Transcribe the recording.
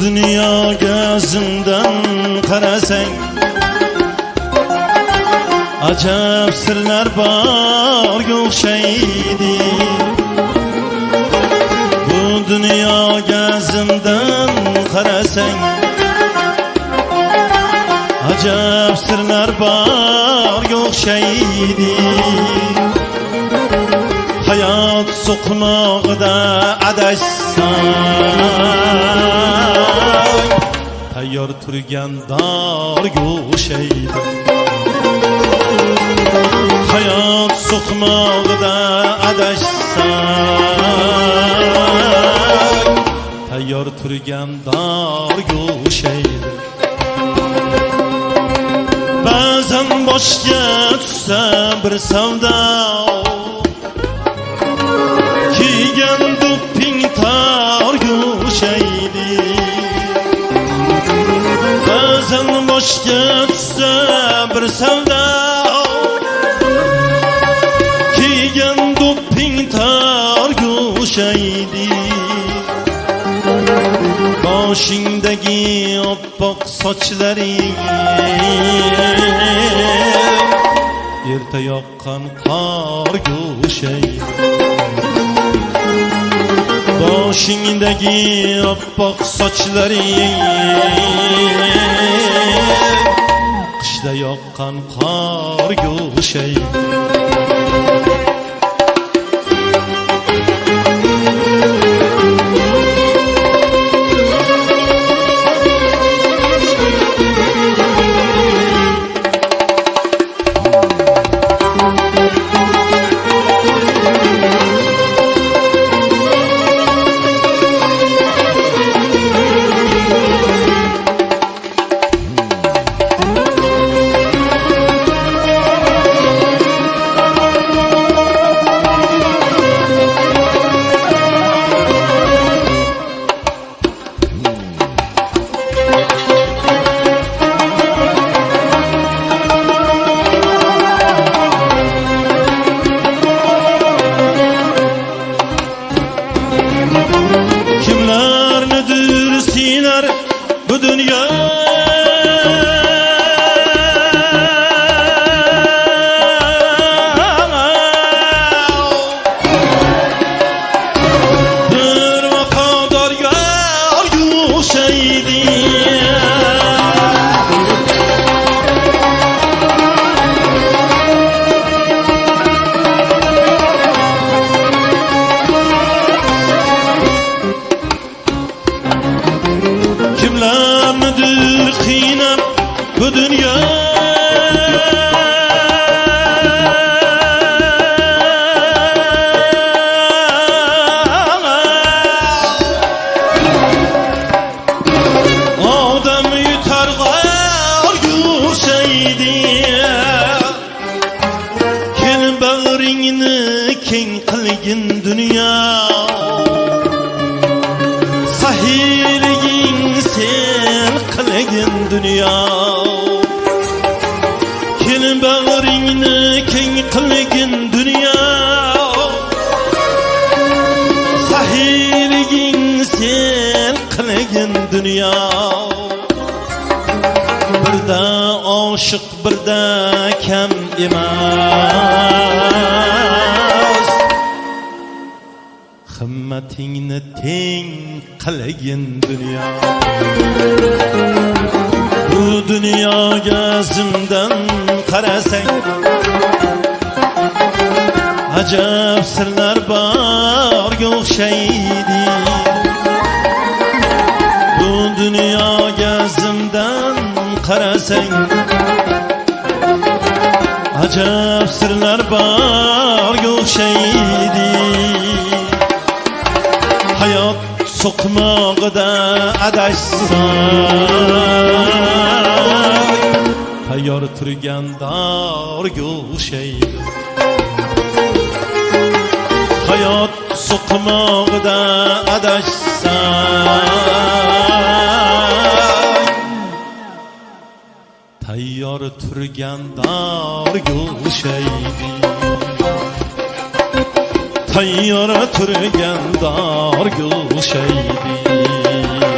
dunyoga zimdan qarasang ajab sirlar borga o'xshaydi. Bu dunyoga zimdan qarasang ajab sirlar borga o'xshaydi. Hayot so'qmog'ida adashsang tayyor turgan dorga o'xshaydi. Hayot so'qmog'ida adashsang tayyor turgan dorga o'xshaydi. Ba'zan boshga tushsa bir savdo kiygan do'pping torga o'xshaydi. Ba'zan boshga tushsa bir savdo kiygan do'pping torga o'xshaydi. Boshingdagi oppoq sochlaring erta yoqqan qorga o'xshaydi. Boshingdagi oppoq sochlaring qishda yoqqan qorga o'xshaydi. Kimlarnidir siylar bu dünya bir vafodor yorga o'xshaydi. Kimlarnidir qiynab bu dünya odam yutar g'arga o'xshaydi. Kel bag'ringni keng qilgin dunyo sahiyliging sen qilgin dunyo. Kel bag'ringni keng qilgin dunyo sahiyliging sen qilgin dunyo. Birda oshiq birda kam emas, himmatingni teng qilgin dunyo. Bu dunyoga zimdan qarasang ajab sirlar borga o'xshaydi. Bu dunyoga zimdan qarasang ajab sirlar borga o'xshaydi. Hayot so'qmog'ida adashsang tayyor turgan dorga o'xshaydi. Hayot so'qmog'ida adashsang tayyor turgan dorga o'xshaydi. Tayyor turgan dorga o'xshaydi.